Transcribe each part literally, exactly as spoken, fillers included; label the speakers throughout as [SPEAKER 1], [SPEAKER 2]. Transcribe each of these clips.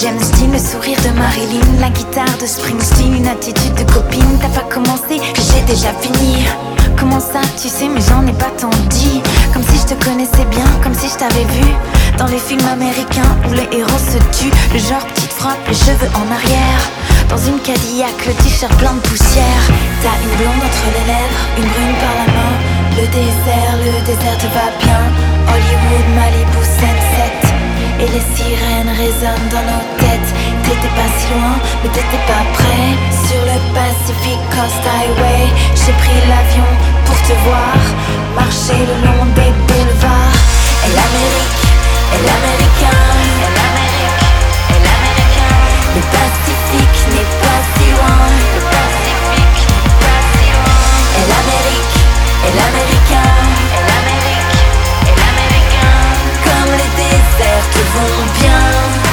[SPEAKER 1] James Dean, le sourire de Marilyn, la guitare de Springsteen, une attitude de copine. T'as pas commencé, que j'ai déjà fini. Comment ça, tu sais, mais j'en ai pas tant dit. Comme si je te connaissais bien, comme si je t'avais vu dans les films américains où les héros se tuent. Le genre petite frappe, les cheveux en arrière, dans une Cadillac, le t-shirt plein de poussière. T'as une blonde entre les lèvres, une brune par la main. Le désert, le désert te va bien. Hollywood, Malibu, Sunset, et les sirènes résonnent dans nos têtes. T'étais pas si loin, mais t'étais pas près. Sur le Pacific Coast Highway, j'ai pris l'avion pour te voir marcher le long des boulevards. Et l'Amérique, et l'Américain, et l'Amérique, et l'Américain. Le Pacifique n'est pas si loin, le Pacifique n'est pas si loin. Et l'Amérique, et l'Américain, et l'Amérique, et l'Américain. Comme les déserts te vont bien.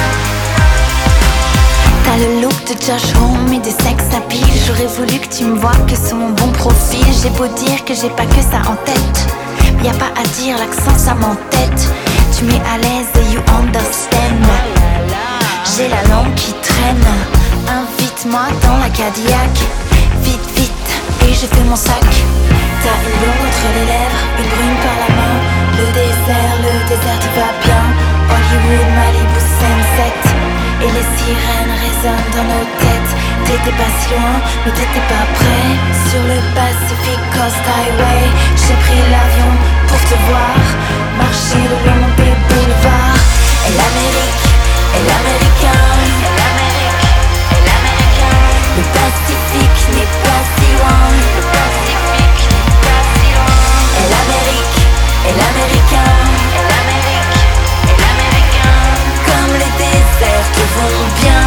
[SPEAKER 1] T'as le look de Josh Homme et des sex appeal. J'aurais voulu que tu me vois que sous mon bon profil. J'ai beau dire que j'ai pas que ça en tête, y a pas à dire, l'accent ça m'entête. Tu mets à l'aise et you understand. J'ai la langue qui traîne. Invite-moi dans la Cadillac. Vite, vite, et je fais mon sac. T'as une blonde entre les lèvres, une brune par la main. Le désert, le désert te va bien. Hollywood, Malibu, Sunset, et les sirènes résonnent dans nos têtes. T'étais pas si loin, mais t'étais pas près. Sur le Pacific Coast Highway, j'ai pris l'avion pour te voir marcher le long des boulevards. Et l'Amérique, et l'Américain, et l'Amérique, et l'Américain. Le Pacifique n'est pas si loin, le Pacifique n'est pas si loin. Et l'Amérique, et l'Américain, et l'Amérique, et l'Américain. Comme les déserts te vont bien.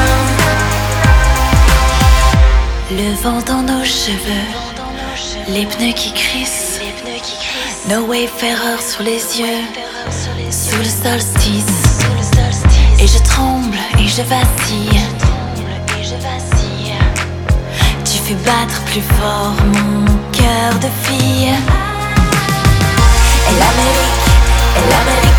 [SPEAKER 1] Le vent dans nos cheveux, les pneus qui crissent, nos wayfarers sur les yeux, sous le solstice. Et je tremble et je vacille. Tu fais battre plus fort mon cœur de fille. Et l'Amérique, et l'Amérique.